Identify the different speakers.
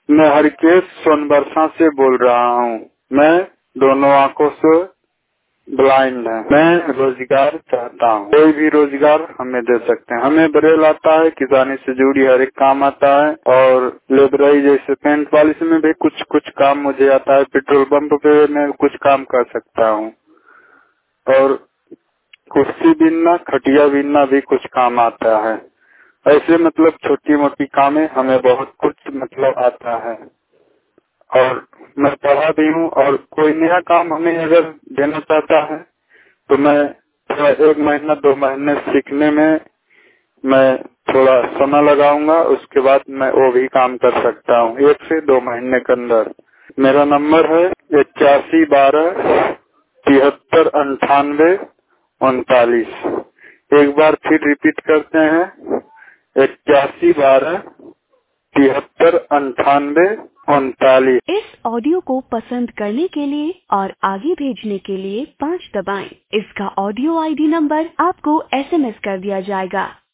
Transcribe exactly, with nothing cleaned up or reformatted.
Speaker 1: मैं हरकेश सोनबरसा से बोल रहा हूँ। मैं दोनों आंखों से ब्लाइंड है। मैं रोजगार चाहता हूँ। कोई भी रोजगार हमें दे सकते हैं। हमें बरेल आता है, किसानी से जुड़ी हर एक काम आता है और लेबराई जैसे पेंट पॉलिश में भी कुछ कुछ काम मुझे आता है। पेट्रोल पंप पे मैं कुछ काम कर सकता हूँ और कुर्सी बीनना, खटिया बीनना भी कुछ काम आता है। ऐसे मतलब छोटी मोटी कामें हमें बहुत कुछ मतलब आता है और मैं पढ़ा भी हूँ। और कोई नया काम हमें अगर देना चाहता है तो मैं थोड़ा एक महीना दो महीने सीखने में मैं थोड़ा समय लगाऊंगा। उसके बाद मैं वो भी काम कर सकता हूँ एक से दो महीने के अंदर। मेरा नंबर है इक्यासी बारह तिहत्तर अंठानवे उनतालीस। एक बार फिर रिपीट करते हैं, इक्यासी बारह तिहत्तर अंठानवे उनतालीस।
Speaker 2: इस ऑडियो को पसंद करने के लिए और आगे भेजने के लिए पाँच दबाएं। इसका ऑडियो आईडी नंबर आपको एसएमएस कर दिया जाएगा।